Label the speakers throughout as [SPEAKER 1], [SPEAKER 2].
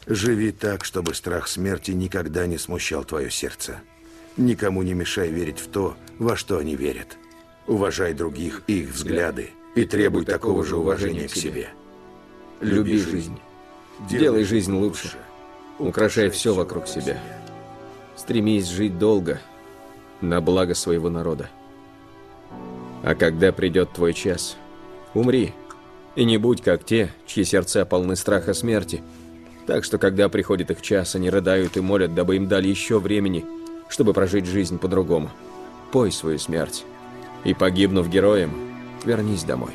[SPEAKER 1] Живи так, чтобы страх смерти никогда не смущал твое сердце. Никому не мешай верить в то, во что они верят. Уважай других и их взгляды, и требуй такого же уважения к себе.
[SPEAKER 2] Люби жизнь. Делай жизнь лучше. Украшай все вокруг себя. Стремись жить долго, на благо своего народа. А когда придет твой час, умри. И не будь как те, чьи сердца полны страха смерти. Так что, когда приходит их час, они рыдают и молят, дабы им дали еще времени, чтобы прожить жизнь по-другому. Пой свою смерть. И, погибнув героем, вернись домой.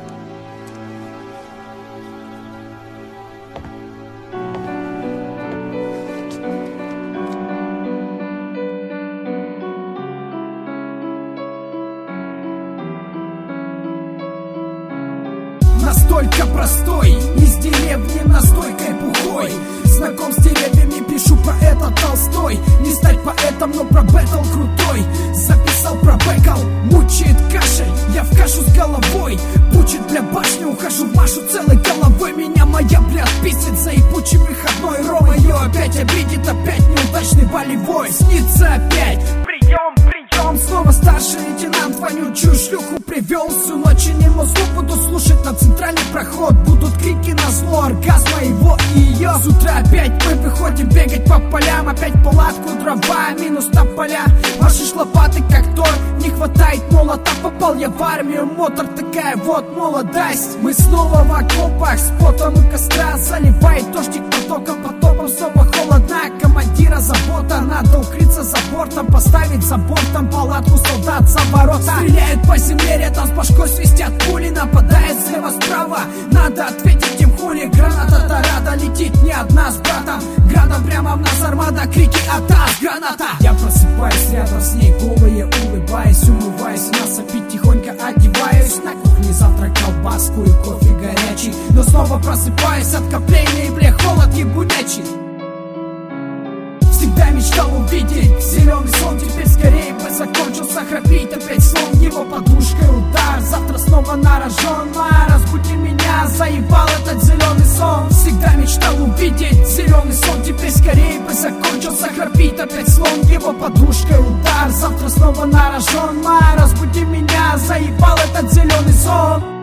[SPEAKER 3] Настолько простой, из деревни настойкой пухой. Знаком с деревьями, пишу поэта Толстой. Не стать поэтом, но про бэтл крутой. Записал про бэкал, мучает кашель. Я в кашу с головой, пучит для башни. Ухожу в Машу целой головой. Меня моя бля отписит за ебучий выходной. Рома ее опять обидит, опять неудачный болевой. Снится опять, прием, прием. Снова старший лейтенант вонючую шлюху привел. Всю ночь и не мозгу буду слушать на центральный проход. Будут крики на зло оргазма его и ее. С утра опять мы выходим бегать по полям. Опять палатку, дрова, минус тополя. Машешь лопаты как Тор, не хватает молота. Попал я в армию, мотор такая вот молодость. Мы снова в окопах с потом у костра. Заливает дождик потоком, потопом снова холодна. Командира забота, надо укрыться за бортом. Поставить за бортом палатку солдат за ворота. Стреляют по земле, рядом с башкой свистят пули. Нападает слева-справа, надо ответить им хули. Граната-тарада летит не одна с братом. Градом прямо в нас армада, крики атас, граната. Я просыпаюсь рядом с ней, голые улыбаясь, умываюсь, насыпить тихонько одеваюсь. На кухне завтрак, колбаску и кофе горячий. Но снова просыпаюсь от копления и бля холод ебунячий. Всегда мечтал увидеть зеленый сон, теперь скорее бы закончился. Храпит опять сон, его подушкой удар. Завтра снова на рожон, разбуди меня, заебал этот зеленый сон. Всегда мечтал увидеть зеленый сон, теперь скорее бы закончился. Храпит опять слон, его подушкой удар. Завтра снова на рожон, разбуди меня, заебал этот зеленый сон.